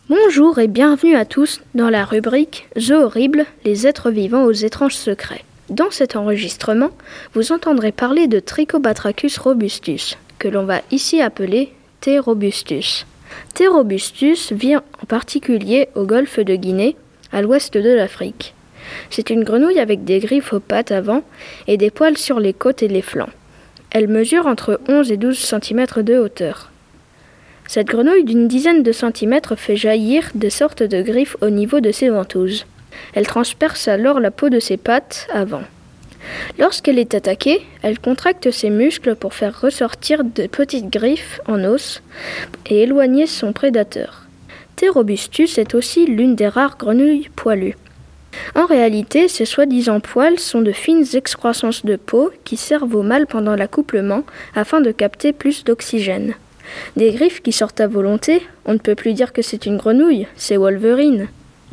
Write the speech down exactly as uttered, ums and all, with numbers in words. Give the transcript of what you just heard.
Bonjour et bienvenue à tous dans la rubrique « Zoo horrible, les êtres vivants aux étranges secrets ». Dans cet enregistrement, vous entendrez parler de Trichobatrachus robustus, que l'on va ici appeler T. robustus. T. robustus vit en particulier au golfe de Guinée, à l'ouest de l'Afrique. C'est une grenouille avec des griffes aux pattes avant et des poils sur les côtes et les flancs. Elle mesure entre onze et douze centimètres de hauteur. Cette grenouille d'une dizaine de centimètres fait jaillir des sortes de griffes au niveau de ses ventouses. Elle transperce alors la peau de ses pattes avant. Lorsqu'elle est attaquée, elle contracte ses muscles pour faire ressortir de petites griffes en os et éloigner son prédateur. T. robustus est aussi l'une des rares grenouilles poilues. En réalité, ces soi-disant poils sont de fines excroissances de peau qui servent au mâle pendant l'accouplement afin de capter plus d'oxygène. Des griffes qui sortent à volonté, on ne peut plus dire que c'est une grenouille, c'est Wolverine.